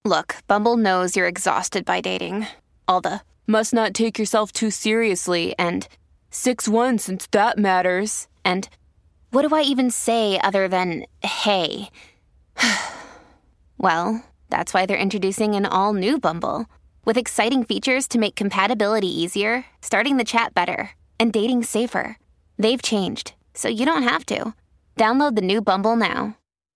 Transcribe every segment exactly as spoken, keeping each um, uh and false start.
Look, Bumble knows you're exhausted by dating. All the must not take yourself too seriously and six one since that matters. And what do I even say other than hey? Well, that's why they're introducing an all-new Bumble with exciting features to make compatibility easier, starting the chat better, and dating safer. They've changed, so you don't have to. Download the new Bumble now.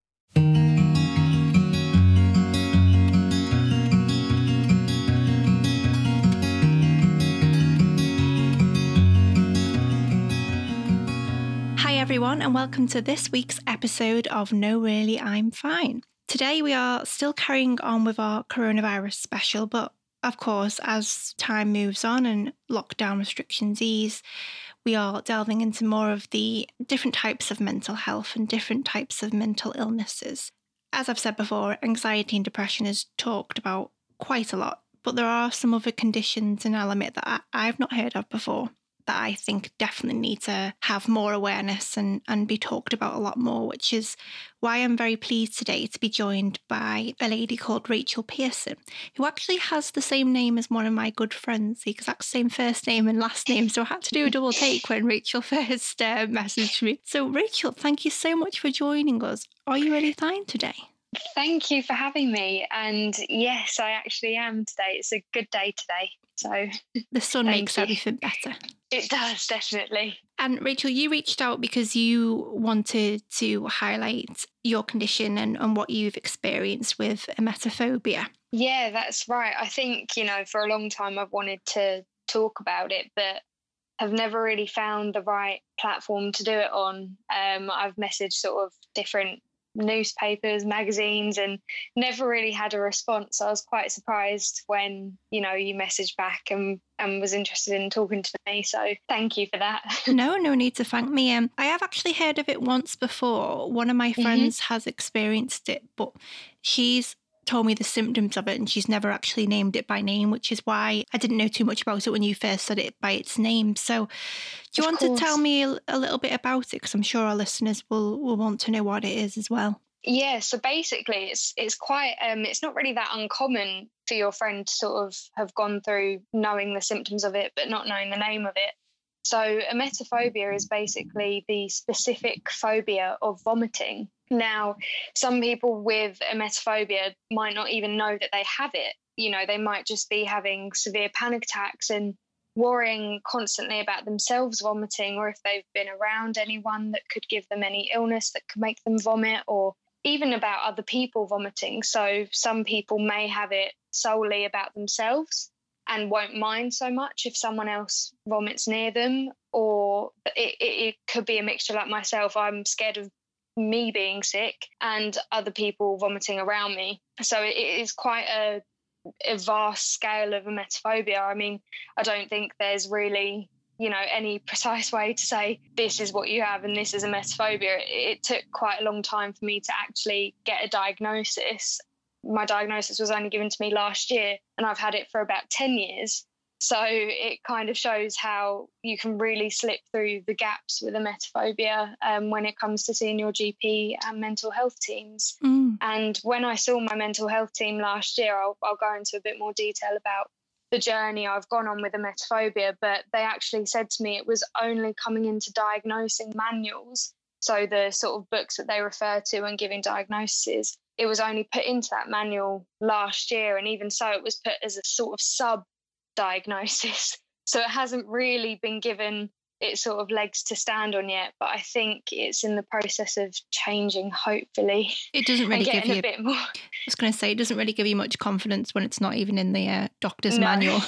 Hi everyone, and welcome to this week's episode of No Really I'm Fine. Today we are still carrying on with our coronavirus special, but of course, as time moves on and lockdown restrictions ease, we are delving into more of the different types of mental health and different types of mental illnesses. As I've said before, anxiety and depression is talked about quite a lot, but there are some other conditions, and I'll admit that I've not heard of before, that I think definitely need to have more awareness and, and be talked about a lot more, which is why I'm very pleased today to be joined by a lady called Rachel Pearson, who actually has the same name as one of my good friends, the exact same first name and last name, so I had to do a double take when Rachel first uh, messaged me. So Rachel, thank you so much for joining us. Are you really fine today? Thank you for having me. And yes, I actually am today. It's a good day today. So the sun makes you. Everything better. It does, definitely. And Rachel, you reached out because you wanted to highlight your condition and, and what you've experienced with emetophobia. Yeah, that's right. I think, you know, for a long time I've wanted to talk about it, but have never really found the right platform to do it on. Um, I've messaged sort of different newspapers, magazines, and never really had a response. I was quite surprised when, you know, you messaged back and, and was interested in talking to me. So thank you for that. No, no need to thank me. Um, I have actually heard of it once before. One of my friends mm-hmm. has experienced it, but she's told me the symptoms of it and she's never actually named it by name, which is why I didn't know too much about it when you first said it by its name. So do you of want course. to tell me a, a little bit about it? Because I'm sure our listeners will, will want to know what it is as well. Yeah, so basically it's it's quite, um, it's not really that uncommon for your friend to sort of have gone through knowing the symptoms of it, but not knowing the name of it. So emetophobia is basically the specific phobia of vomiting. Now, some people with emetophobia might not even know that they have it. You know, they might just be having severe panic attacks and worrying constantly about themselves vomiting, or if they've been around anyone that could give them any illness that could make them vomit, or even about other people vomiting. So some people may have it solely about themselves and won't mind so much if someone else vomits near them, or it, it, it could be a mixture like myself. I'm scared of me being sick and other people vomiting around me. So it is quite a, a vast scale of emetophobia. I mean, I don't think there's really, you know, any precise way to say this is what you have and this is emetophobia. It, it took quite a long time for me to actually get a diagnosis. My diagnosis was only given to me last year and I've had it for about ten years. So it kind of shows how you can really slip through the gaps with emetophobia um, when it comes to seeing your G P and mental health teams. Mm. And when I saw my mental health team last year, I'll, I'll go into a bit more detail about the journey I've gone on with emetophobia, but they actually said to me it was only coming into diagnosing manuals, so the sort of books that they refer to when giving diagnoses, it was only put into that manual last year, and even so it was put as a sort of sub-diagnosis. So it hasn't really been given its sort of legs to stand on yet, but I think it's in the process of changing, hopefully. It doesn't really give you a bit more. I was going to say, it doesn't really give you much confidence when it's not even in the uh, doctor's no. manual.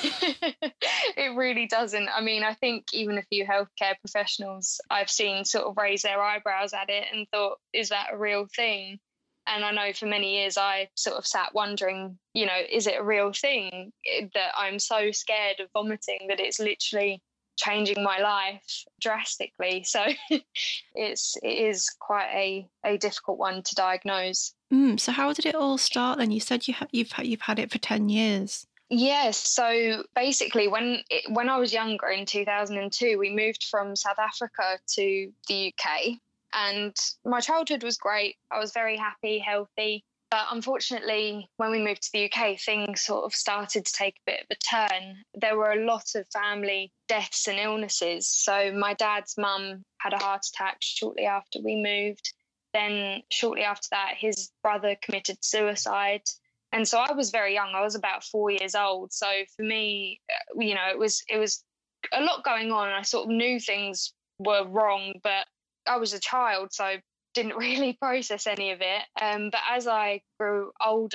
It really doesn't. I mean, I think even a few healthcare professionals I've seen sort of raise their eyebrows at it and thought, is that a real thing? And I know for many years I sort of sat wondering, you know, is it a real thing that I'm so scared of vomiting that it's literally changing my life drastically? So it's it is quite a, a difficult one to diagnose. Mm, so how did it all start then? You said you ha- you've you've had it for ten years. Yes. So basically, when it, when I was younger in two thousand two, we moved from South Africa to the U K. And my childhood was great. I was very happy, healthy. But unfortunately, when we moved to the U K, things sort of started to take a bit of a turn. There were a lot of family deaths and illnesses. So my dad's mum had a heart attack shortly after we moved. Then shortly after that, his brother committed suicide. And so I was very young. I was about four years old. So for me, you know, it was it was a lot going on. I sort of knew things were wrong, but I was a child, so didn't really process any of it. Um, but as I grew older,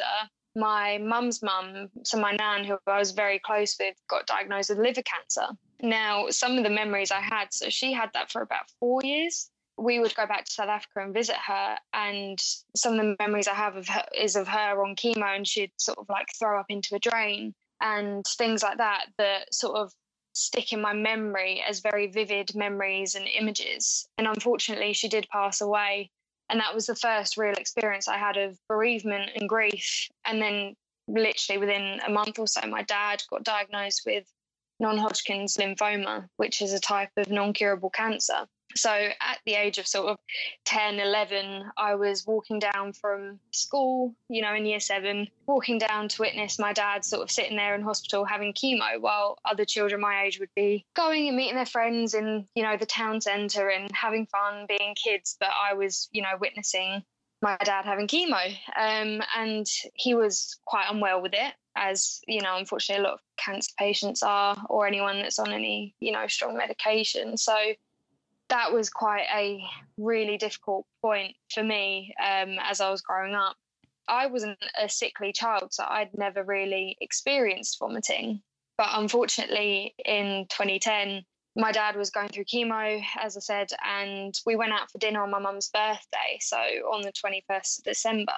my mum's mum, so my nan, who I was very close with, got diagnosed with liver cancer. Now, some of the memories I had, so she had that for about four years. We would go back to South Africa and visit her, and some of the memories I have of her is of her on chemo, and she'd sort of like throw up into a drain and things like that that sort of stick in my memory as very vivid memories and images. And unfortunately, she did pass away, and that was the first real experience I had of bereavement and grief. And then literally within a month or so, my dad got diagnosed with non-Hodgkin's lymphoma, which is a type of non-curable cancer. So at the age of sort of ten, eleven, I was walking down from school, you know, in year seven, walking down to witness my dad sort of sitting there in hospital having chemo, while other children my age would be going and meeting their friends in, you know, the town centre and having fun, being kids. But I was, you know, witnessing my dad having chemo. Um, and he was quite unwell with it, as, you know, unfortunately a lot of cancer patients are, or anyone that's on any, you know, strong medication. So that was quite a really difficult point for me um, as I was growing up. I wasn't a sickly child, so I'd never really experienced vomiting. But unfortunately, in twenty ten, my dad was going through chemo, as I said, and we went out for dinner on my mum's birthday, so on the twenty-first of December.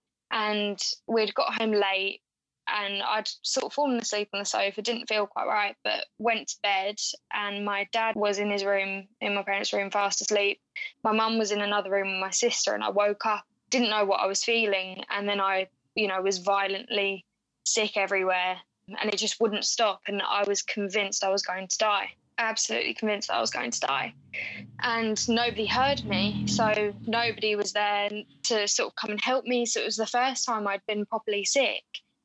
And we'd got home late, and I'd sort of fallen asleep on the sofa, didn't feel quite right, but went to bed, and my dad was in his room, in my parents' room, fast asleep. My mum was in another room with my sister, and I woke up, didn't know what I was feeling, and then I, you know, was violently sick everywhere, and it just wouldn't stop, and I was convinced I was going to die, absolutely convinced I was going to die. And nobody heard me, so nobody was there to sort of come and help me, so it was the first time I'd been properly sick.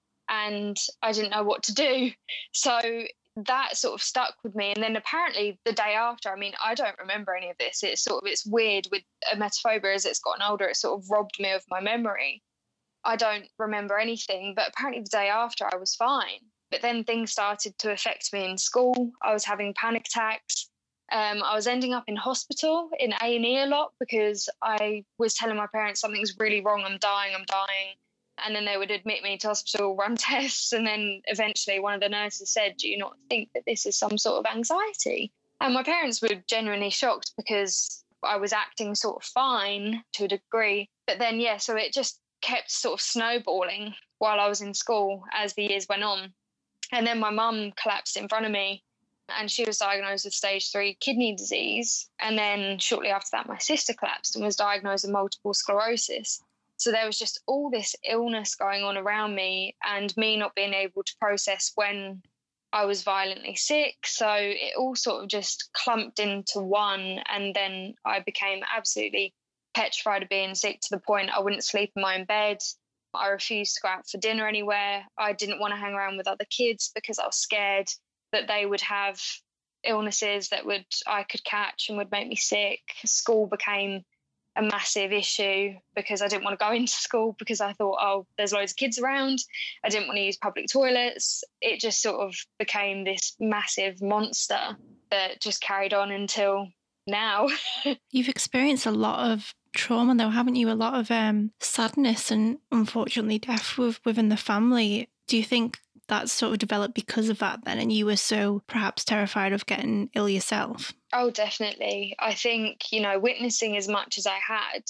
And I didn't know what to do. So that sort of stuck with me. And then apparently the day after, I mean, I don't remember any of this. It's sort of, it's weird with emetophobia as it's gotten older, it sort of robbed me of my memory. I don't remember anything, but apparently the day after I was fine. But then things started to affect me in school. I was having panic attacks. Um, I was ending up in hospital in A and E a lot because I was telling my parents something's really wrong, I'm dying, I'm dying. And then they would admit me to hospital, run tests. And then eventually one of the nurses said, do you not think that this is some sort of anxiety? And my parents were genuinely shocked because I was acting sort of fine to a degree. But then, yeah, so it just kept sort of snowballing while I was in school as the years went on. And then my mum collapsed in front of me and she was diagnosed with stage three kidney disease. And then shortly after that, my sister collapsed and was diagnosed with multiple sclerosis. So there was just all this illness going on around me and me not being able to process when I was violently sick. So it all sort of just clumped into one. And then I became absolutely petrified of being sick to the point I wouldn't sleep in my own bed. I refused to go out for dinner anywhere. I didn't want to hang around with other kids because I was scared that they would have illnesses that would I could catch and would make me sick. School became a massive issue because I didn't want to go into school because I thought, oh, there's loads of kids around. I didn't want to use public toilets. It just sort of became this massive monster that just carried on until now. You've experienced a lot of trauma though, haven't you? A lot of um, sadness and unfortunately death with, within the family. Do you think that sort of developed because of that then, and you were so perhaps terrified of getting ill yourself? Oh, definitely. I think, you know, witnessing as much as I had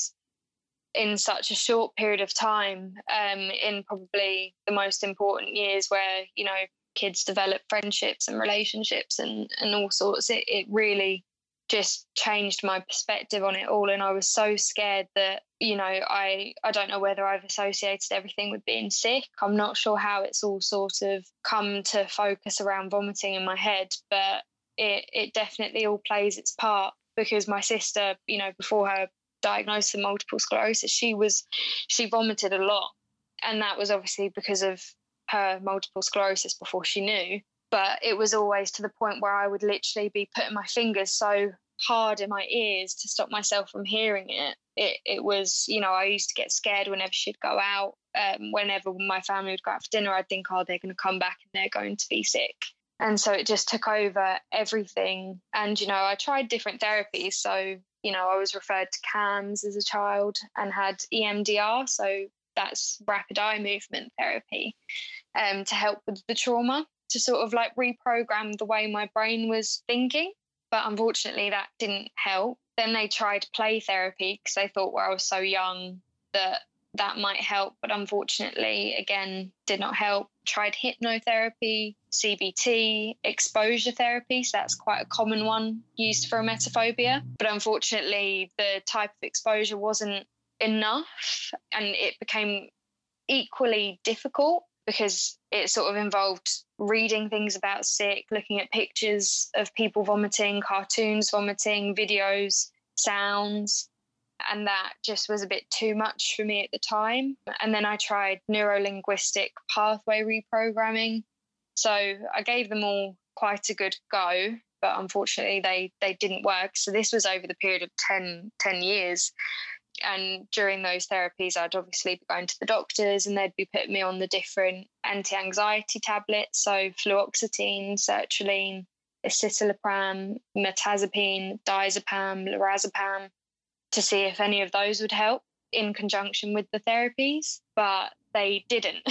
in such a short period of time, um, in probably the most important years where, you know, kids develop friendships and relationships and, and all sorts, it, it really just changed my perspective on it all. And I was so scared that, you know, I, I don't know whether I've associated everything with being sick. I'm not sure how it's all sort of come to focus around vomiting in my head, but it, it definitely all plays its part because my sister, you know, before her diagnosis of multiple sclerosis, she was, she vomited a lot. And that was obviously because of her multiple sclerosis before she knew. But it was always to the point where I would literally be putting my fingers so hard in my ears to stop myself from hearing it. It it was, you know, I used to get scared whenever she'd go out. Um, whenever my family would go out for dinner, I'd think, oh, they're going to come back and they're going to be sick. And so it just took over everything. And, you know, I tried different therapies. So, you know, I was referred to C A M S as a child and had E M D R. So that's rapid eye movement therapy, um, to help with the trauma, to sort of like reprogram the way my brain was thinking. But unfortunately, that didn't help. Then they tried play therapy because they thought, well, I was so young that that might help. But unfortunately, again, did not help. Tried hypnotherapy, C B T, exposure therapy. So that's quite a common one used for emetophobia. But unfortunately, the type of exposure wasn't enough, and it became equally difficult because it sort of involved reading things about sick, looking at pictures of people vomiting, cartoons vomiting, videos, sounds. And that just was a bit too much for me at the time. And then I tried neuro-linguistic pathway reprogramming. So I gave them all quite a good go, but unfortunately they, they didn't work. So this was over the period of ten, ten years. And during those therapies, I'd obviously be going to the doctors and they'd be putting me on the different anti-anxiety tablets. So fluoxetine, sertraline, escitalopram, mirtazapine, diazepam, lorazepam, to see if any of those would help in conjunction with the therapies, but they didn't.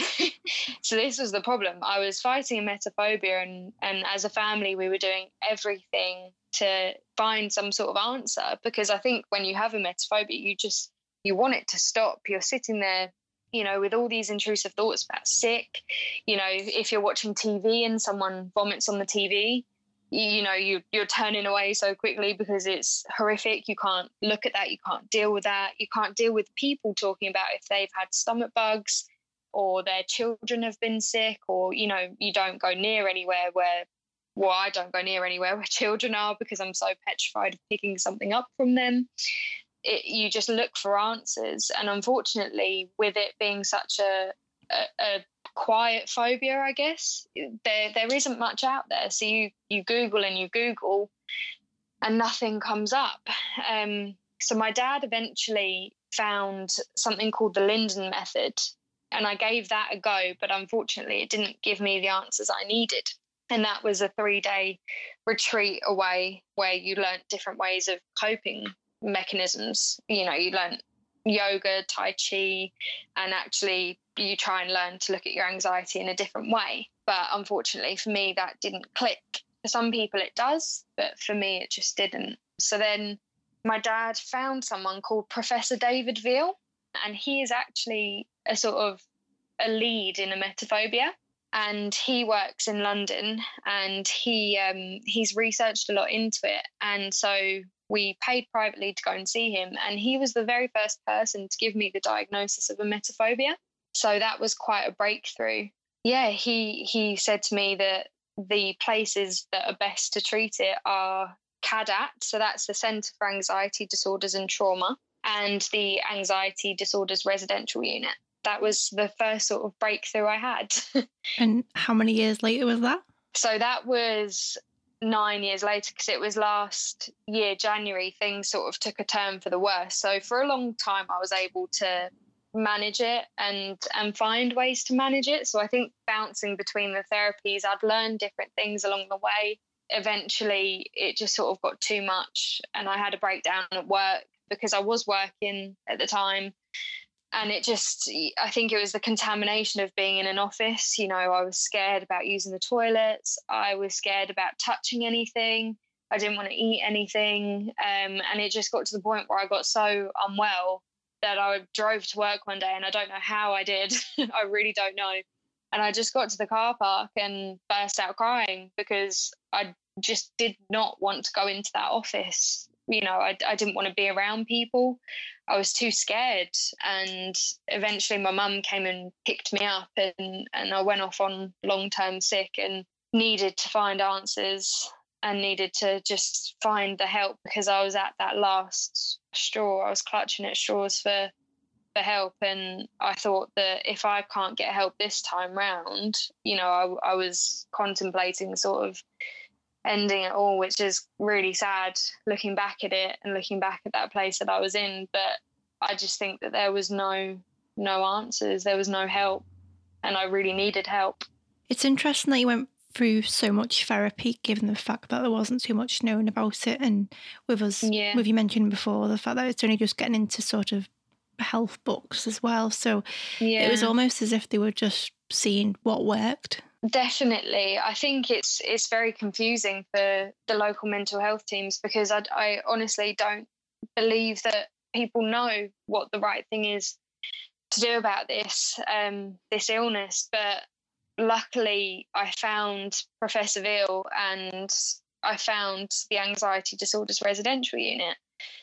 So this was the problem. I was fighting emetophobia, and, and as a family, we were doing everything to find some sort of answer, because I think when you have emetophobia, you just, you want it to stop. You're sitting there, you know, with all these intrusive thoughts about sick. You know, if you're watching T V and someone vomits on the T V, you know, you, you're turning away so quickly because it's horrific. You can't look at that. You can't deal with that. You can't deal with people talking about if they've had stomach bugs or their children have been sick, or, you know, you don't go near anywhere where, well, I don't go near anywhere where children are because I'm so petrified of picking something up from them. It, you just look for answers. And unfortunately, with it being such a, a, a quiet phobia, I guess, there there isn't much out there. So you you Google and you Google and nothing comes up. Um, so my dad eventually found something called the Linden method, and I gave that a go, but unfortunately it didn't give me the answers I needed. And that was a three-day retreat away where you learnt different ways of coping mechanisms. You know, you learnt yoga, Tai Chi, and actually you try and learn to look at your anxiety in a different way. But unfortunately for me, that didn't click. For some people it does, but for me it just didn't. So then my dad found someone called Professor David Veal, and he is actually a sort of a lead in emetophobia. And he works in London, and he um, he's researched a lot into it. And so we paid privately to go and see him. And he was the very first person to give me the diagnosis of emetophobia. So that was quite a breakthrough. Yeah, he he said to me that the places that are best to treat it are C A D A T, so that's the Centre for Anxiety Disorders and Trauma, and the Anxiety Disorders Residential Unit. That was the first sort of breakthrough I had. And how many years later was that? So that was nine years later, because it was last year, January, things sort of took a turn for the worse. So for a long time, I was able to manage it and and find ways to manage it. So I think bouncing between the therapies, I'd learned different things along the way. Eventually, it just sort of got too much, and I had a breakdown at work because I was working at the time. And it just, I think it was the contamination of being in an office. You know, I was scared about using the toilets. I was scared about touching anything. I didn't want to eat anything. Um, and it just got to the point where I got so unwell that I drove to work one day, and I don't know how I did. I really don't know. And I just got to the car park and burst out crying because I just did not want to go into that office. You know, I, I didn't want to be around people. I was too scared. And eventually my mum came and picked me up, and, and I went off on long-term sick and needed to find answers and needed to just find the help, because I was at that last straw. I was clutching at straws for, for for help. And I thought that if I can't get help this time round, you know, I, I was contemplating sort of ending it all, which is really sad looking back at it and looking back at that place that I was in. But I just think that there was no no answers, there was no help, and I really needed help. It's interesting that you went through so much therapy, given the fact that there wasn't too much known about it, and with us, yeah. with you mentioned before, the fact that it's only just getting into sort of health books as well. So yeah. It was almost as if they were just seeing what worked. Definitely. I think it's it's very confusing for the local mental health teams, because I, I honestly don't believe that people know what the right thing is to do about this um, this illness. But luckily, I found Professor Veal and I found the Anxiety Disorders Residential Unit.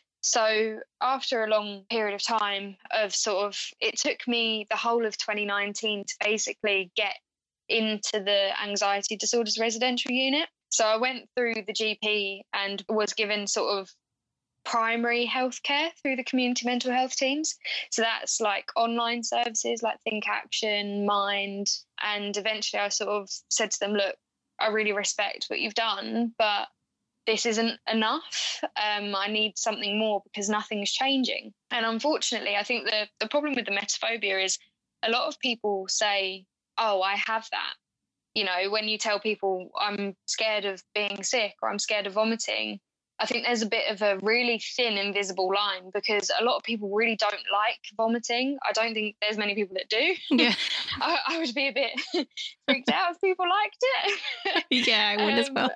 So after a long period of time of sort of, it took me the whole of twenty nineteen to basically get into the Anxiety Disorders Residential Unit. So I went through the G P and was given sort of primary healthcare through the community mental health teams. So that's like online services like Think Action, Mind. And eventually I sort of said to them, look, I really respect what you've done, but this isn't enough. Um, I need something more because nothing's changing. And unfortunately, I think the, the problem with the emetophobia is a lot of people say, oh, I have that. You know, when you tell people I'm scared of being sick or I'm scared of vomiting, I think there's a bit of a really thin, invisible line, because a lot of people really don't like vomiting. I don't think there's many people that do. Yeah. I, I would be a bit freaked out if people liked it. Yeah, I would um, as well.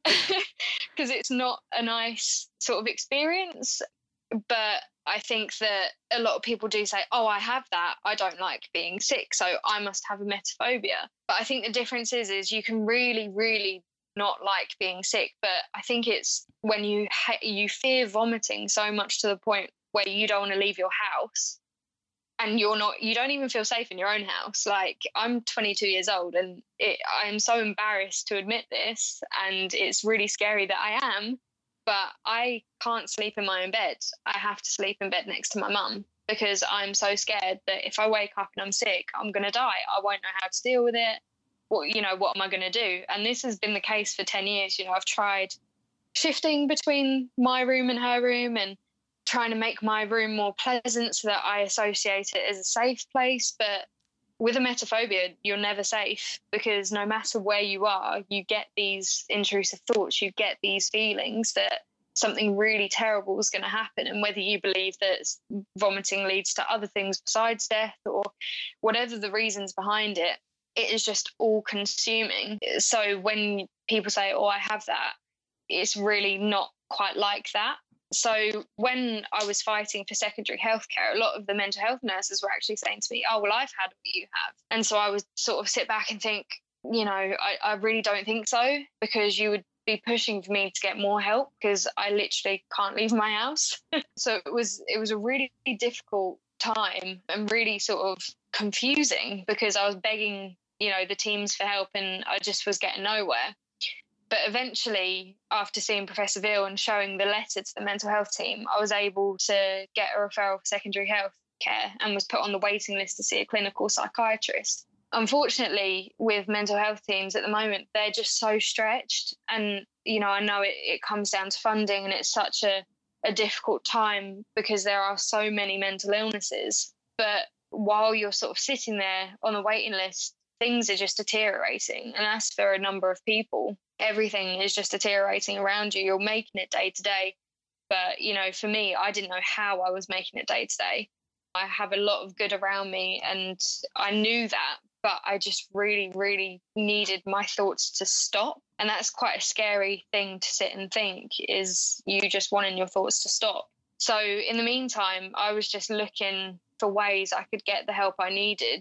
Because it's not a nice sort of experience. But I think that a lot of people do say, oh, I have that. I don't like being sick, so I must have a emetophobia. But I think the difference is, is you can really, really not like being sick. But I think it's when you ha- you fear vomiting so much to the point where you don't want to leave your house, and you're not, you don't even feel safe in your own house. Like, I'm twenty-two years old and it, I'm so embarrassed to admit this, and it's really scary that I am. But I can't sleep in my own bed. I have to sleep in bed next to my mum, because I'm so scared that if I wake up and I'm sick, I'm going to die. I won't know how to deal with it. What, you know, what am I going to do? And this has been the case for ten years. You know, I've tried shifting between my room and her room and trying to make my room more pleasant so that I associate it as a safe place. But with emetophobia, you're never safe, because no matter where you are, you get these intrusive thoughts, you get these feelings that something really terrible is going to happen. And whether you believe that vomiting leads to other things besides death, or whatever the reasons behind it, it is just all consuming. So when people say, oh, I have that, it's really not quite like that. So when I was fighting for secondary healthcare, a lot of the mental health nurses were actually saying to me, oh, well, I've had what you have. And so I would sort of sit back and think, you know, I, I really don't think so, because you would be pushing for me to get more help, because I literally can't leave my house. So it was it was a really difficult time and really sort of confusing, because I was begging, you know, the teams for help and I just was getting nowhere. But eventually, after seeing Professor Veal and showing the letter to the mental health team, I was able to get a referral for secondary health care and was put on the waiting list to see a clinical psychiatrist. Unfortunately, with mental health teams at the moment, they're just so stretched. And, you know, I know it, it comes down to funding, and it's such a, a difficult time because there are so many mental illnesses. But while you're sort of sitting there on a waiting list, things are just deteriorating. And that's for a number of people. Everything is just deteriorating around you. You're making it day to day. But, you know, for me, I didn't know how I was making it day to day. I have a lot of good around me and I knew that, but I just really, really needed my thoughts to stop. And that's quite a scary thing to sit and think, is you just wanting your thoughts to stop. So in the meantime, I was just looking for ways I could get the help I needed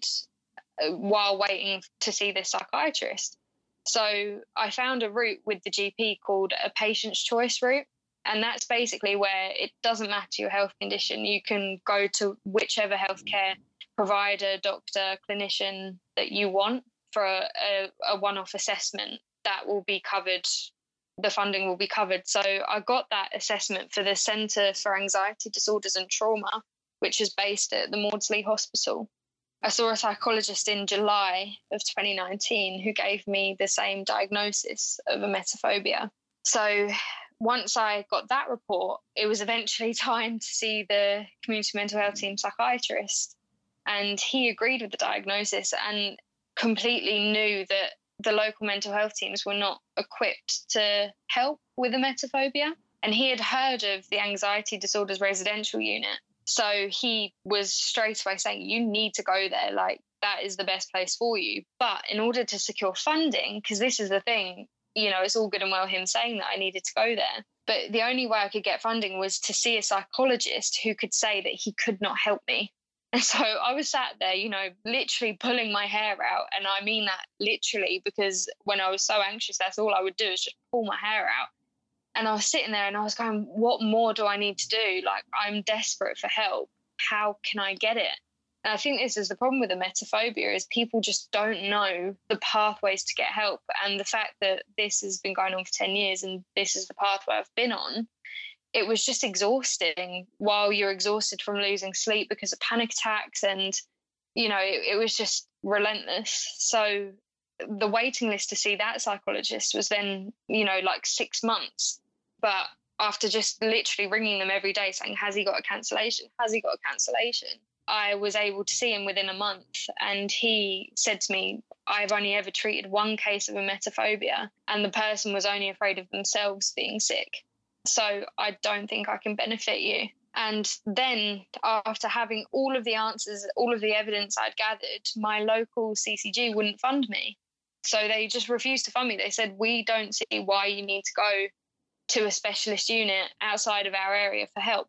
while waiting to see this psychiatrist. So I found a route with the G P called a patient's choice route. And that's basically where it doesn't matter your health condition. You can go to whichever healthcare provider, doctor, clinician that you want for a, a, a one-off assessment that will be covered. The funding will be covered. So I got that assessment for the Centre for Anxiety Disorders and Trauma. which is based at the Maudsley Hospital. I saw a psychologist in July of twenty nineteen who gave me the same diagnosis of emetophobia. So once I got that report, it was eventually time to see the community mental health team psychiatrist. And he agreed with the diagnosis and completely knew that the local mental health teams were not equipped to help with emetophobia. And he had heard of the anxiety disorders residential unit. So he was straight away saying, you need to go there. Like, that is the best place for you. But in order to secure funding, because this is the thing, you know, it's all good and well him saying that I needed to go there. But the only way I could get funding was to see a psychologist who could say that he could not help me. And so I was sat there, you know, literally pulling my hair out. And I mean that literally, because when I was so anxious, that's all I would do is just pull my hair out. And I was sitting there and I was going, what more do I need to do? Like, I'm desperate for help. How can I get it? And I think this is the problem with emetophobia, is people just don't know the pathways to get help. And the fact that this has been going on for ten years and this is the pathway I've been on, it was just exhausting while you're exhausted from losing sleep because of panic attacks. And, you know, it, it was just relentless. So the waiting list to see that psychologist was then, you know, like six months. But after just literally ringing them every day saying, has he got a cancellation? Has he got a cancellation? I was able to see him within a month. And he said to me, I've only ever treated one case of emetophobia, and the person was only afraid of themselves being sick. So I don't think I can benefit you. And then after having all of the answers, all of the evidence I'd gathered, my local C C G wouldn't fund me. So they just refused to fund me. They said, we don't see why you need to go to a specialist unit outside of our area for help.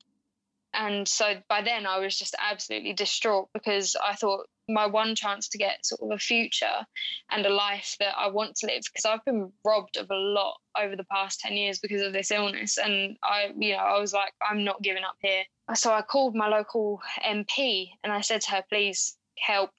And so by then I was just absolutely distraught, because I thought my one chance to get sort of a future and a life that I want to live, because I've been robbed of a lot over the past ten years because of this illness. And I, you know, I was like, I'm not giving up here. So I called my local M P and I said to her, please help.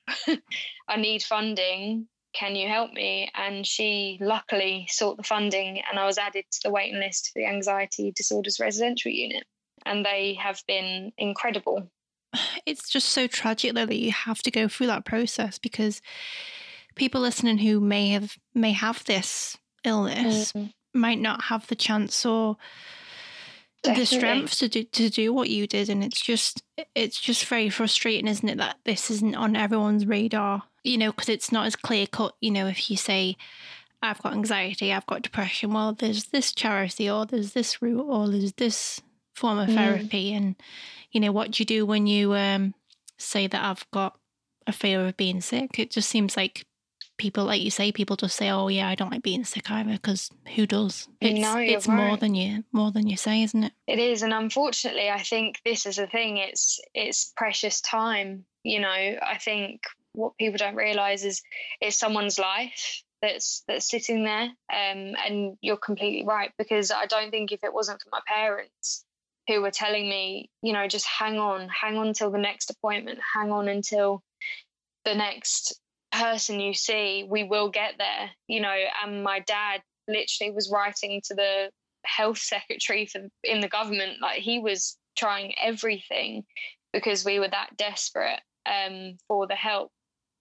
I need funding. Can you help me? And she luckily sought the funding, and I was added to the waiting list for the anxiety disorders residential unit. And they have been incredible. It's just so tragic though that you have to go through that process, because people listening who may have may have this illness mm. might not have the chance or Definitely. the strength to do to do what you did. And it's just it's just very frustrating, isn't it, that this isn't on everyone's radar, you know, because it's not as clear cut. You know, if you say, I've got anxiety, I've got depression, well, there's this charity, or there's this route, or there's this form of therapy. Mm. And, you know, what do you do when you um, say that I've got a fear of being sick? It just seems like people, like you say, people just say, oh yeah, I don't like being sick either, because who does? It's, no, it's right. more than you more than you say, isn't it? It is. And unfortunately, I think this is the thing, it's it's precious time. You know, I think what people don't realise is it's someone's life that's that's sitting there. Um, and you're completely right, because I don't think if it wasn't for my parents who were telling me, you know, just hang on, hang on till the next appointment, hang on until the next person you see, we will get there, you know. And my dad literally was writing to the health secretary for in the government, like he was trying everything because we were that desperate um, for the help.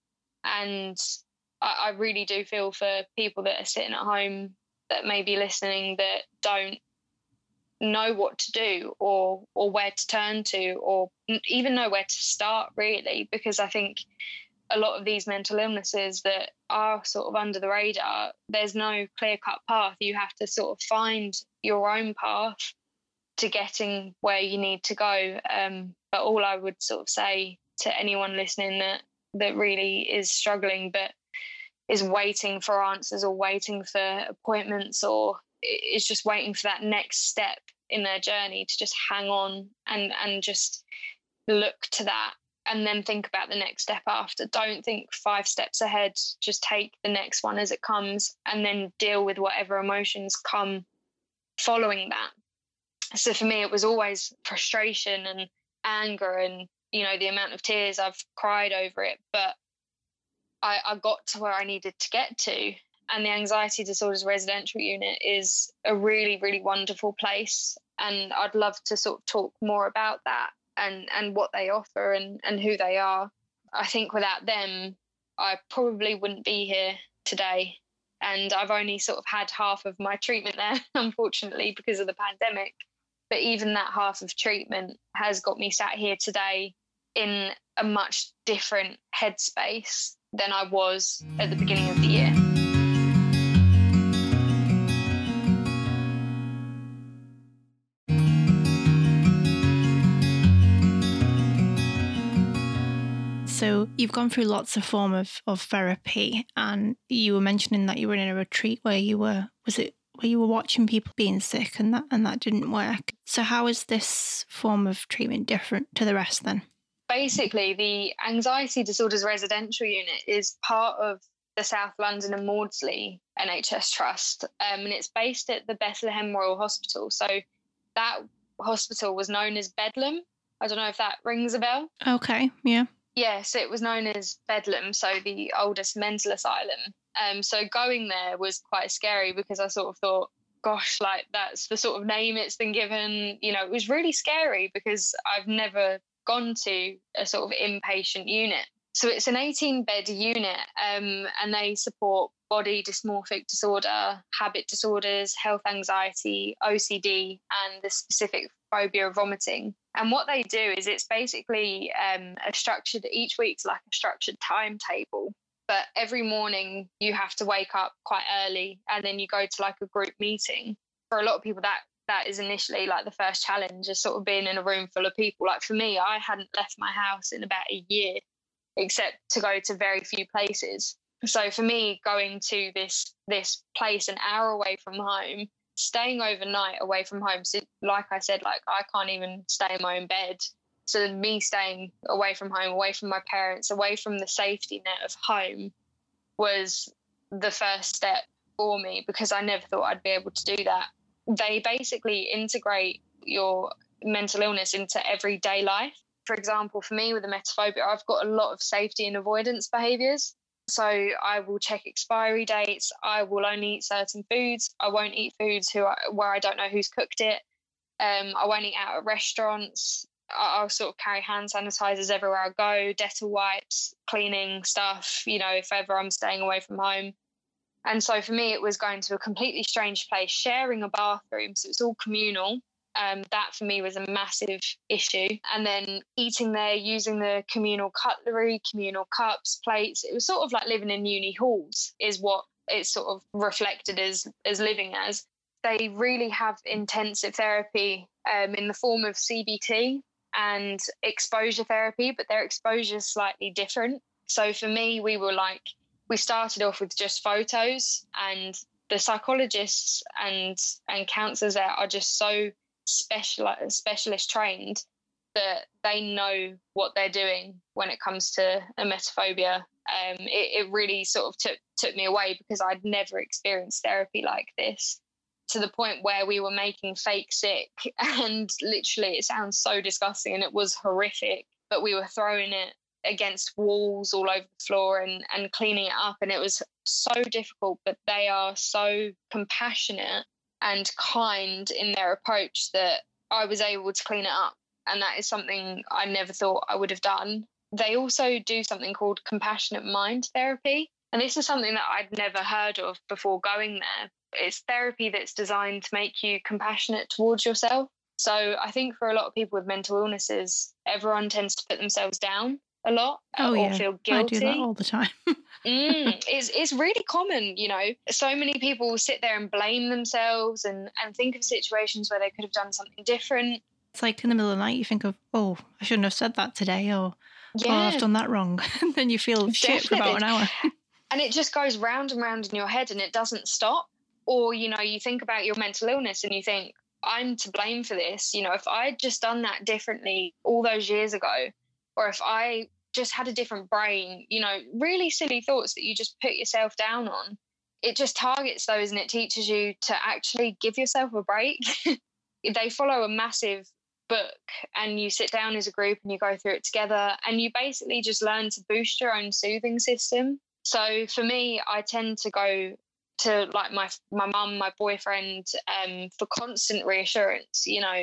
And I, I really do feel for people that are sitting at home that may be listening that don't know what to do or or where to turn to, or even know where to start, really, because I think a lot of these mental illnesses that are sort of under the radar, there's no clear-cut path. You have to sort of find your own path to getting where you need to go. Um, but all I would sort of say to anyone listening that that really is struggling but is waiting for answers or waiting for appointments or is just waiting for that next step in their journey, to just hang on and and just look to that and then think about the next step after. Don't think five steps ahead, just take the next one as it comes and then deal with whatever emotions come following that. So for me, it was always frustration and anger and, you know, the amount of tears I've cried over it. But I, I got to where I needed to get to. And the Anxiety Disorders Residential Unit is a really, really wonderful place. And I'd love to sort of talk more about that and, and what they offer and, and who they are. I think without them, I probably wouldn't be here today. And I've only sort of had half of my treatment there, unfortunately, because of the pandemic. But even that half of treatment has got me sat here today in a much different headspace than I was at the beginning of the year. So you've gone through lots of form of, of therapy, and you were mentioning that you were in a retreat where you were, was it where you were watching people being sick and that and that didn't work. So how is this form of treatment different to the rest then? Basically, the Anxiety Disorders Residential Unit is part of the South London and Maudsley N H S Trust, um, and it's based at the Bethlehem Royal Hospital. So that hospital was known as Bedlam. I don't know if that rings a bell. Okay, yeah. Yes, it was known as Bedlam, so the oldest mental asylum. Um, so going there was quite scary because I sort of thought, gosh, like that's the sort of name it's been given. You know, it was really scary because I've never gone to a sort of inpatient unit. So it's an eighteen-bed unit, um, and they support body dysmorphic disorder, habit disorders, health anxiety, O C D, and the specific phobia of vomiting. And what they do is it's basically um, a structured, each week's like a structured timetable. But every morning you have to wake up quite early and then you go to like a group meeting. For a lot of people, that that is initially like the first challenge, is sort of being in a room full of people. Like for me, I hadn't left my house in about a year, except to go to very few places. So for me, going to this this place an hour away from home, staying overnight away from home. So like I said, like I can't even stay in my own bed. So me staying away from home, away from my parents, away from the safety net of home was the first step for me, because I never thought I'd be able to do that. They basically integrate your mental illness into everyday life. For example, for me with emetophobia, I've got a lot of safety and avoidance behaviours. So I will check expiry dates. I will only eat certain foods. I won't eat foods who I, where I don't know who's cooked it. Um, I won't eat out at restaurants. I'll sort of carry hand sanitizers everywhere I go, Dettol wipes, cleaning stuff, you know, if ever I'm staying away from home. And so for me, it was going to a completely strange place, sharing a bathroom. So it's all communal. Um, that for me was a massive issue. And then eating there, using the communal cutlery, communal cups, plates. It was sort of like living in uni halls is what it's sort of reflected as, as living as. They really have intensive therapy um, in the form of C B T and exposure therapy, but their exposure is slightly different. So for me, we were like, we started off with just photos, and the psychologists and, and counsellors there are just so special, specialist trained that they know what they're doing when it comes to emetophobia. Um, it, it really sort of took took me away because I'd never experienced therapy like this, to the point where we were making fake sick, and literally it sounds so disgusting and it was horrific, but we were throwing it against walls all over the floor and, and cleaning it up, and it was so difficult, but they are so compassionate and kind in their approach that I was able to clean it up. And that is something I never thought I would have done. They also do something called compassionate mind therapy. And this is something that I'd never heard of before going there. It's therapy that's designed to make you compassionate towards yourself. So I think for a lot of people with mental illnesses, everyone tends to put themselves down a lot oh, or yeah. feel guilty. I do that all the time. mm, it's, it's really common, you know. So many people sit there and blame themselves and, and think of situations where they could have done something different. It's like in the middle of the night, you think of, oh, I shouldn't have said that today, or yeah. oh, I've done that wrong. And then you feel shit for about an hour. And it just goes round and round in your head and it doesn't stop. Or, you know, you think about your mental illness and you think, I'm to blame for this. You know, if I'd just done that differently all those years ago, or if I just had a different brain, you know, really silly thoughts that you just put yourself down on. It just targets those and it teaches you to actually give yourself a break. They follow a massive book and you sit down as a group and you go through it together, and you basically just learn to boost your own soothing system. So for me, I tend to go to like my my mum, my boyfriend, um, for constant reassurance. You know,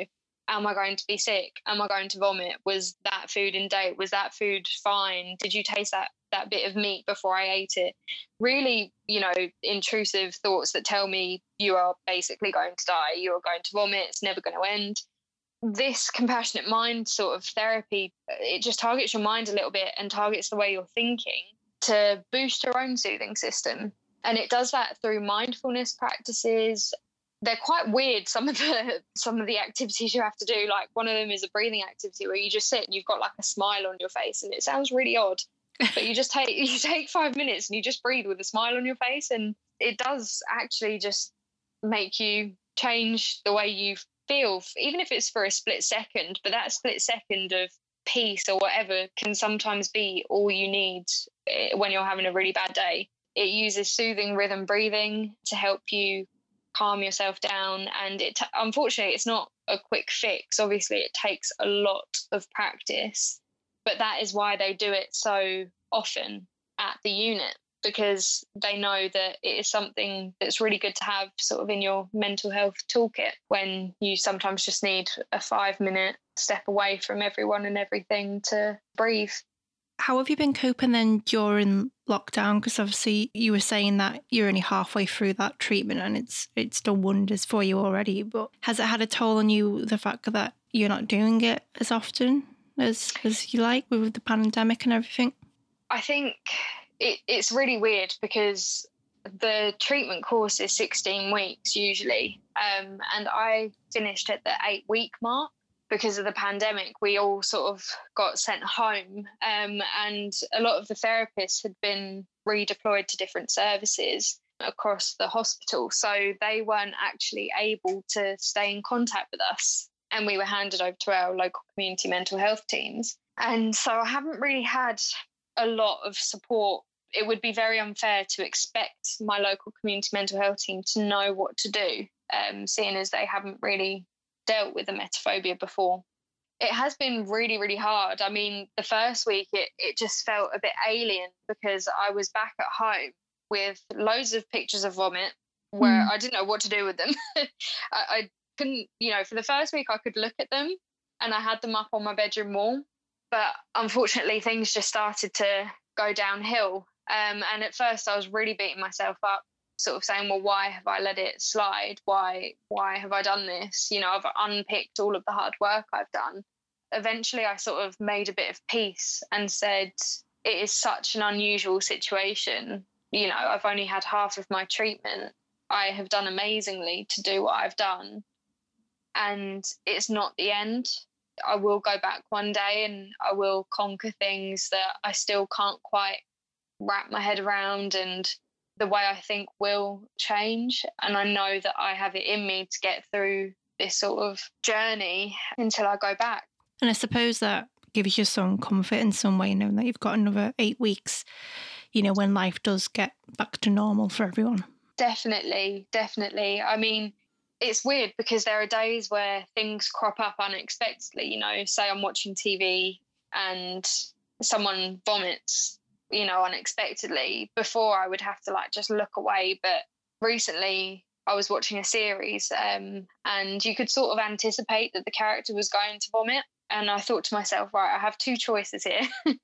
am I going to be sick? Am I going to vomit? Was that food in date? Was that food fine? Did you taste that that bit of meat before I ate it? Really, you know, intrusive thoughts that tell me you are basically going to die. You are going to vomit. It's never going to end. This compassionate mind sort of therapy, it just targets your mind a little bit and targets the way you're thinking to boost your own soothing system. And it does that through mindfulness practices. They're quite weird, some of the some of the activities you have to do. Like one of them is a breathing activity where you just sit and you've got like a smile on your face, and it sounds really odd. But you just take you take five minutes and you just breathe with a smile on your face, and it does actually just make you change the way you feel, even if it's for a split second. But that split second of peace or whatever can sometimes be all you need when you're having a really bad day. It uses soothing rhythm breathing to help you calm yourself down, and it t- unfortunately it's not a quick fix. Obviously it takes a lot of practice, but that is why they do it so often at the unit, because they know that it is something that's really good to have sort of in your mental health toolkit when you sometimes just need a five minute step away from everyone and everything to breathe. How have you been coping then during lockdown? Because obviously you were saying that you're only halfway through that treatment and it's it's done wonders for you already. But has it had a toll on you, the fact that you're not doing it as often as, as you like with the pandemic and everything? I think it, it's really weird because the treatment course is sixteen weeks usually. Um, and I finished at the eight week mark. Because of the pandemic, we all sort of got sent home, um, and a lot of the therapists had been redeployed to different services across the hospital. So they weren't actually able to stay in contact with us, and we were handed over to our local community mental health teams. And so I haven't really had a lot of support. It would be very unfair to expect my local community mental health team to know what to do, um, seeing as they haven't really dealt with emetophobia before. It has been really, really hard. I mean, the first week it, it just felt a bit alien because I was back at home with loads of pictures of vomit where mm. I didn't know what to do with them. I, I couldn't, you know, for the first week I could look at them and I had them up on my bedroom wall. But unfortunately, things just started to go downhill. Um, and at first I was really beating myself up, sort of saying, well, why have I let it slide? Why, why have I done this? You know, I've unpicked all of the hard work I've done. Eventually, I sort of made a bit of peace and said, it is such an unusual situation. You know, I've only had half of my treatment. I have done amazingly to do what I've done. And it's not the end. I will go back one day and I will conquer things that I still can't quite wrap my head around, and the way I think will change. And I know that I have it in me to get through this sort of journey until I go back. And I suppose that gives you some comfort in some way, knowing that you've got another eight weeks, you know, when life does get back to normal for everyone. Definitely, definitely. I mean, it's weird because there are days where things crop up unexpectedly, you know, say I'm watching T V and someone vomits, you know, unexpectedly. Before I would have to like just look away, but recently I was watching a series um, and you could sort of anticipate that the character was going to vomit, and I thought to myself, right, I have two choices here.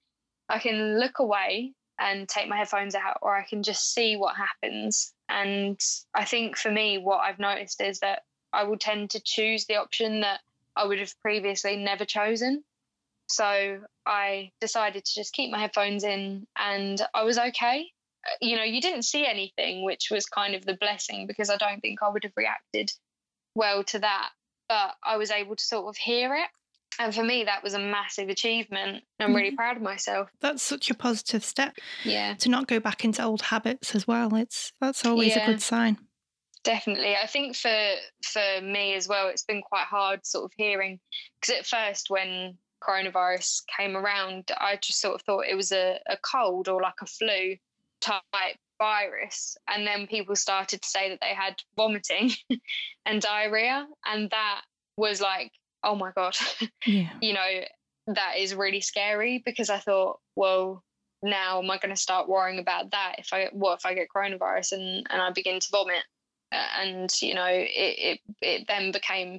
I can look away and take my headphones out, or I can just see what happens. And I think for me, what I've noticed is that I will tend to choose the option that I would have previously never chosen. So I decided to just keep my headphones in, and I was okay. You know, you didn't see anything, which was kind of the blessing, because I don't think I would have reacted well to that. But I was able to sort of hear it. And for me, that was a massive achievement. I'm really proud of myself. That's such a positive step. Yeah. To not go back into old habits as well. It's that's always yeah. a good sign. Definitely. I think for for me as well, it's been quite hard sort of hearing, because at first when coronavirus came around, I just sort of thought it was a, a cold or like a flu type virus. And then people started to say that they had vomiting and diarrhea. And that was like, oh my God, yeah. You know, that is really scary, because I thought, well, now am I going to start worrying about that? If I, what if I get coronavirus and, and I begin to vomit? Uh, and, you know, it, it, it then became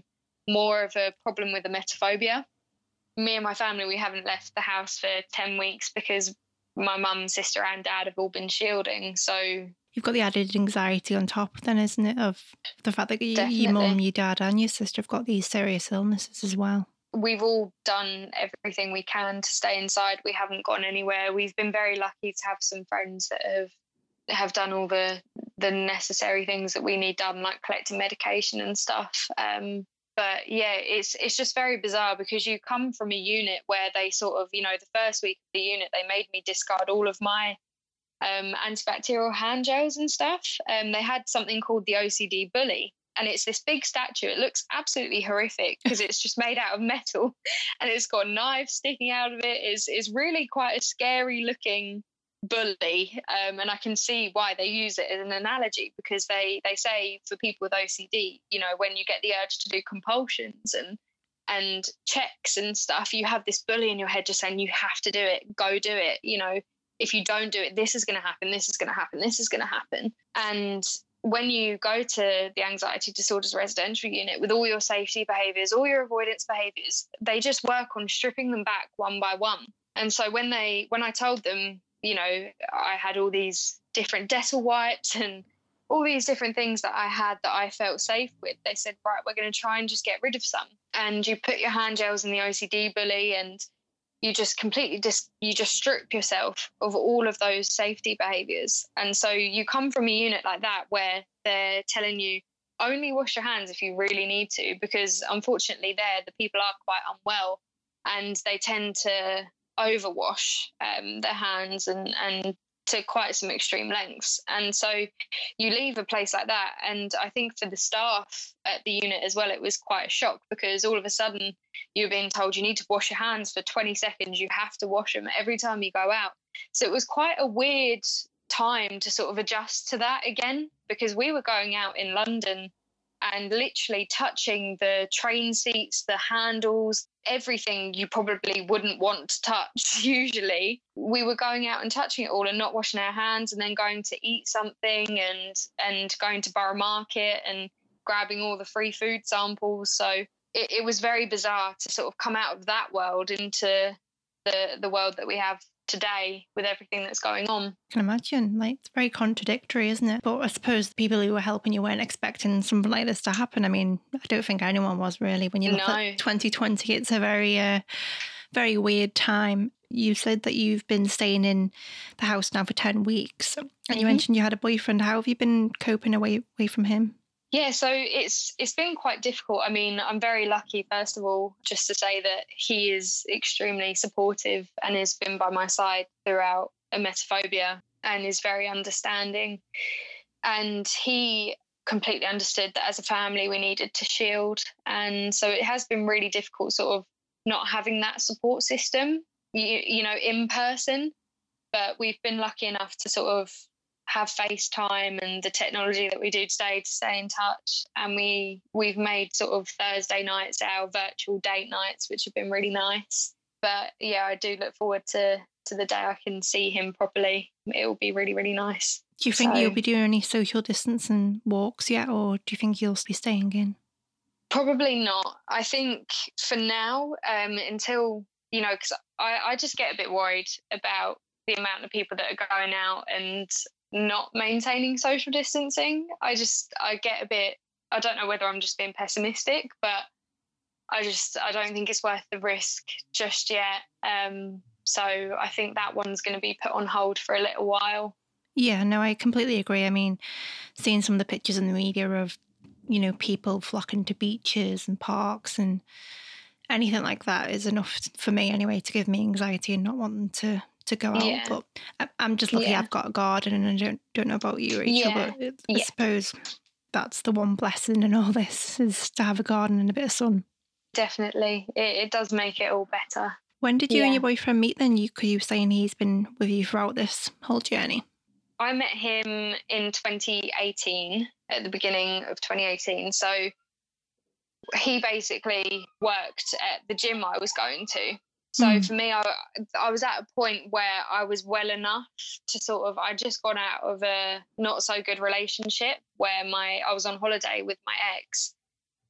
more of a problem with emetophobia. Me and my family, we haven't left the house for ten weeks because my mum, sister and dad have all been shielding. So you've got the added anxiety on top then, isn't it, of the fact that you, definitely. your mum, your dad and your sister have got these serious illnesses as well. We've all done everything we can to stay inside. We haven't gone anywhere. We've been very lucky to have some friends that have have done all the the necessary things that we need done, like collecting medication and stuff. Um, but yeah, it's it's just very bizarre because you come from a unit where they sort of, you know, the first week of the unit, they made me discard all of my um, antibacterial hand gels and stuff. Um, they had something called the O C D bully. And it's this big statue. It looks absolutely horrific because it's just made out of metal and it's got knives sticking out of it. It's, it's really quite a scary looking bully. Um, and I can see why they use it as an analogy, because they, they say for people with O C D, you know, when you get the urge to do compulsions and and checks and stuff, you have this bully in your head just saying you have to do it, go do it. You know, if you don't do it, this is going to happen, this is going to happen, this is going to happen. And when you go to the anxiety disorders residential unit with all your safety behaviours, all your avoidance behaviours, they just work on stripping them back one by one. And so when they, when I told them, you know, I had all these different Dettol wipes and all these different things that I had that I felt safe with, they said, right, we're going to try and just get rid of some. And you put your hand gels in the O C D bully and you just completely just, you just strip yourself of all of those safety behaviours. And so you come from a unit like that where they're telling you only wash your hands if you really need to, because unfortunately there the people are quite unwell and they tend to overwash um, their hands and, and to quite some extreme lengths. And so you leave a place like that. And I think for the staff at the unit as well, it was quite a shock because all of a sudden you're being told you need to wash your hands for twenty seconds. You have to wash them every time you go out. So it was quite a weird time to sort of adjust to that again, because we were going out in London and literally touching the train seats, the handles, everything you probably wouldn't want to touch usually. We were going out and touching it all and not washing our hands, and then going to eat something and and going to Borough Market and grabbing all the free food samples. So it, it was very bizarre to sort of come out of that world into the the world that we have today with everything that's going on. I can imagine, like, it's very contradictory, isn't it? But I suppose the people who were helping you weren't expecting something like this to happen. I mean, I don't think anyone was really. When you look No. at twenty twenty, it's a very, uh, very weird time. You said that you've been staying in the house now for ten weeks, and you Mm-hmm. mentioned you had a boyfriend. How have you been coping away away from him? Yeah, so it's it's been quite difficult. I mean, I'm very lucky, first of all, just to say that he is extremely supportive and has been by my side throughout emetophobia and is very understanding. And he completely understood that as a family we needed to shield. And so it has been really difficult sort of not having that support system, you, you know, in person. But we've been lucky enough to sort of have FaceTime and the technology that we do today to stay in touch. And we, we've made sort of Thursday nights our virtual date nights, which have been really nice. But yeah, I do look forward to, to the day I can see him properly. It will be really, really nice. Do you think So- you'll be doing any social distancing walks yet, or do you think you'll be staying in? Probably not. I think for now, um, until, you know, because I, I just get a bit worried about the amount of people that are going out and not maintaining social distancing. I just, I get a bit, I don't know whether I'm just being pessimistic, but I just, I don't think it's worth the risk just yet. Um, so I think that one's going to be put on hold for a little while. Yeah, no, I completely agree. I mean, seeing some of the pictures in the media of, you know, people flocking to beaches and parks and anything like that is enough for me anyway to give me anxiety and not wanting to, to go out. Yeah. But I, I'm just lucky Yeah. I've got a garden, and I don't don't know about you, Rachel, Yeah. but it, I Yeah. suppose that's the one blessing in all this, is to have a garden and a bit of sun. Definitely. It, it does make it all better. When did you and Yeah. your boyfriend meet then? You, 'cause you were saying he's been with you throughout this whole journey. I met him in twenty eighteen, at the beginning of twenty eighteen. So he basically worked at the gym I was going to. So Mm. for me, I, I was at a point where I was well enough to sort of, I just got out of a not so good relationship where my I was on holiday with my ex.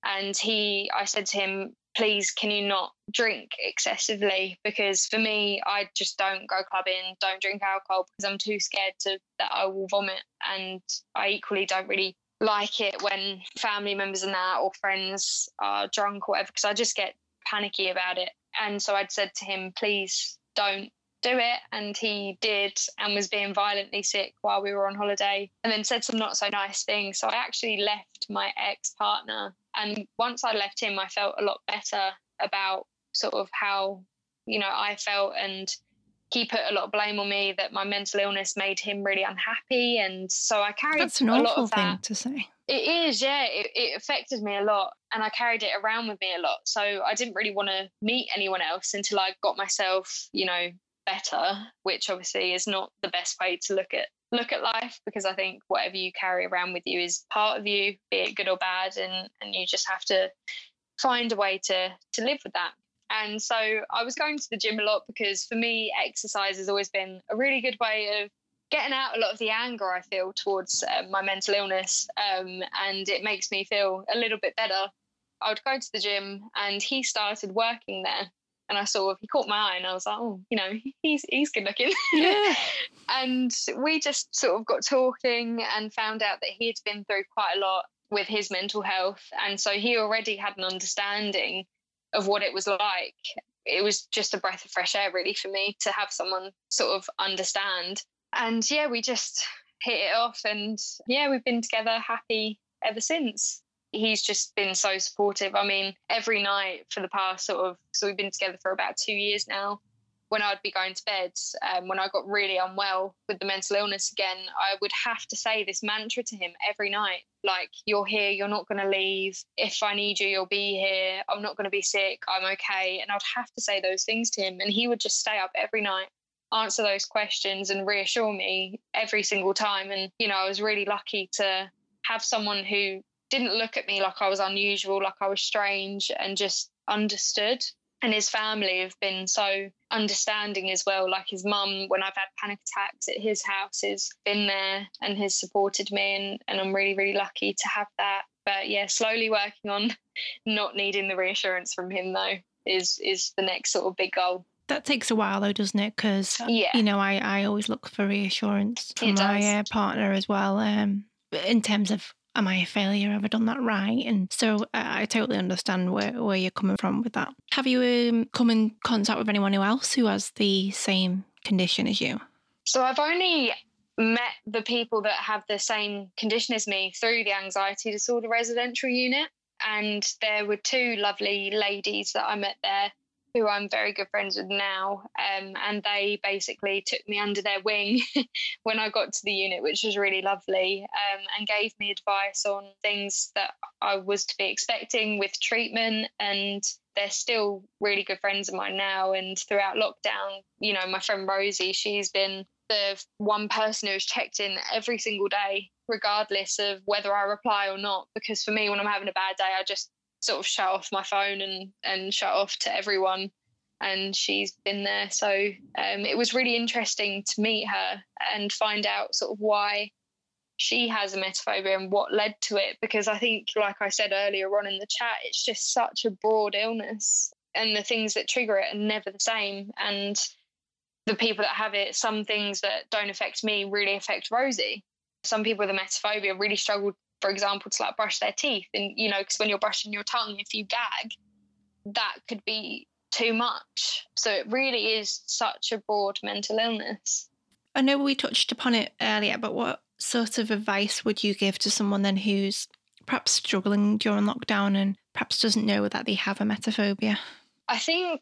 And he, I said to him, please, can you not drink excessively? Because for me, I just don't go clubbing, don't drink alcohol because I'm too scared to that I will vomit. And I equally don't really like it when family members and that or friends are drunk or whatever, because I just get panicky about it. And so I'd said to him, please don't do it. And he did, and was being violently sick while we were on holiday, and then said some not so nice things. So I actually left my ex-partner. And once I left him, I felt a lot better about sort of how, you know, I felt. And he put a lot of blame on me that my mental illness made him really unhappy. And so I carried That's an a lot awful of that. thing to say. It is, yeah. It, it affected me a lot, and I carried it around with me a lot. So I didn't really want to meet anyone else until I got myself, you know, better, which obviously is not the best way to look at look at life, because I think whatever you carry around with you is part of you, be it good or bad, and and you just have to find a way to to live with that. And so I was going to the gym a lot because for me, exercise has always been a really good way of getting out a lot of the anger I feel towards uh, my mental illness, um, and it makes me feel a little bit better. I would go to the gym, and he started working there. And I sort of, he caught my eye, and I was like, oh, you know, he's he's good looking. Yeah. And we just sort of got talking and found out that he had been through quite a lot with his mental health. And so he already had an understanding of what it was like. It was just a breath of fresh air, really, for me to have someone sort of understand. And yeah, we just hit it off. And yeah, we've been together happy ever since. He's just been so supportive. I mean, every night for the past sort of, so we've been together for about two years now, when I'd be going to bed, um, when I got really unwell with the mental illness again, I would have to say this mantra to him every night, like, you're here, you're not going to leave. If I need you, you'll be here. I'm not going to be sick. I'm okay. And I'd have to say those things to him. And he would just stay up every night, answer those questions and reassure me every single time. And, you know, I was really lucky to have someone who didn't look at me like I was unusual, like I was strange, and just understood. And his family have been so understanding as well. Like his mum, when I've had panic attacks at his house, has been there and has supported me. And, and I'm really, really lucky to have that. But yeah, slowly working on not needing the reassurance from him, though, is is the next sort of big goal. That takes a while, though, doesn't it? Because, yeah. you know, I, I always look for reassurance from It my does. uh, partner as well, um, in terms of, am I a failure? Have I done that right? And so uh, I totally understand where, where you're coming from with that. Have you um, come in contact with anyone else who has the same condition as you? So I've only met the people that have the same condition as me through the anxiety disorder residential unit. And there were two lovely ladies that I met there who I'm very good friends with now. Um, and they basically took me under their wing when I got to the unit, which was really lovely, um, and gave me advice on things that I was to be expecting with treatment. And they're still really good friends of mine now. And throughout lockdown, you know, my friend Rosie, she's been the one person who's checked in every single day, regardless of whether I reply or not. Because for me, when I'm having a bad day, I just sort of shut off my phone and, and shut off to everyone. And she's been there. So um, it was really interesting to meet her and find out sort of why she has emetophobia and what led to it. Because I think, like I said earlier on in the chat, it's just such a broad illness, and the things that trigger it are never the same. And the people that have it, some things that don't affect me really affect Rosie. Some people with emetophobia really struggle, for example, to like brush their teeth. And, you know, because when you're brushing your tongue, if you gag, that could be too much. So it really is such a broad mental illness. I know we touched upon it earlier, but what sort of advice would you give to someone then who's perhaps struggling during lockdown and perhaps doesn't know that they have emetophobia? I think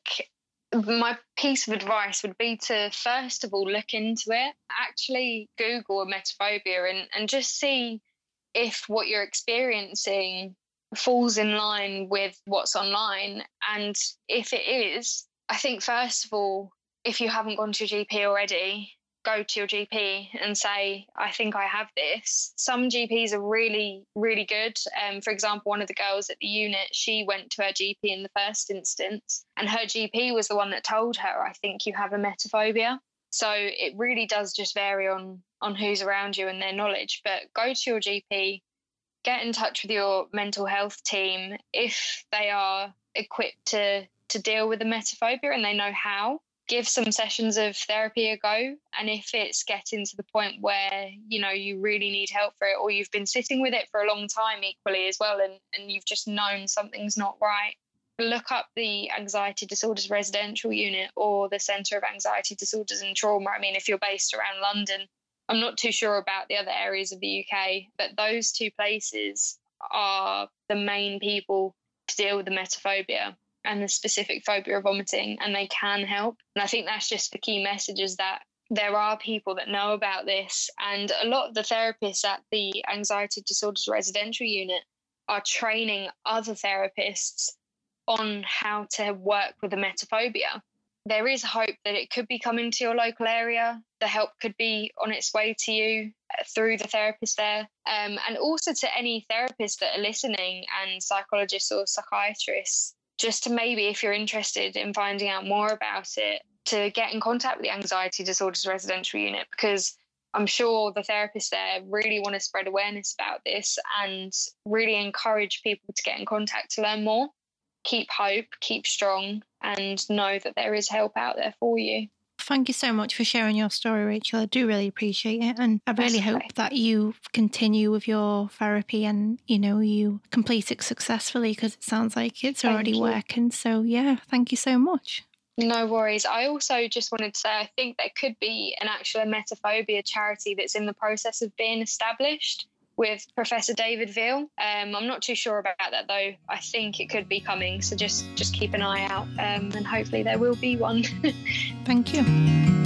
my piece of advice would be to, first of all, look into it. Actually Google emetophobia and, and just see if what you're experiencing falls in line with what's online. And if it is, I think, first of all, if you haven't gone to your G P already, go to your G P and say, I think I have this. Some G Ps are really, really good. Um, for example, one of the girls at the unit, she went to her G P in the first instance, and her G P was the one that told her, I think you have emetophobia. So it really does just vary on on who's around you and their knowledge. But go to your G P, get in touch with your mental health team if they are equipped to, to deal with emetophobia and they know how. Give some sessions of therapy a go. And if it's getting to the point where, you know, you really need help for it, or you've been sitting with it for a long time equally as well, and, and you've just known something's not right, look up the Anxiety Disorders Residential Unit or the Centre of Anxiety Disorders and Trauma. I mean, if you're based around London, I'm not too sure about the other areas of the U K, but those two places are the main people to deal with the emetophobia and the specific phobia of vomiting, and they can help. And I think that's just the key message, is that there are people that know about this, and a lot of the therapists at the Anxiety Disorders Residential Unit are training other therapists on how to work with the emetophobia. There is hope that it could be coming to your local area. The help could be on its way to you through the therapist there. Um, and also to any therapists that are listening, and psychologists or psychiatrists, just to maybe, if you're interested in finding out more about it, to get in contact with the Anxiety Disorders Residential Unit, because I'm sure the therapists there really want to spread awareness about this and really encourage people to get in contact to learn more. Keep hope, keep strong, and know that there is help out there for you. Thank you so much for sharing your story, Rachel. I do really appreciate it. And I really That's hope okay. that you continue with your therapy and, you know, you complete it successfully, because it sounds like it's Thank already you. working. So, yeah, thank you so much. No worries. I also just wanted to say, I think there could be an actual emetophobia charity that's in the process of being established with Professor David Veal. Um, I'm not too sure about that, though. I think it could be coming. So just, just keep an eye out, um, and hopefully there will be one. Thank you.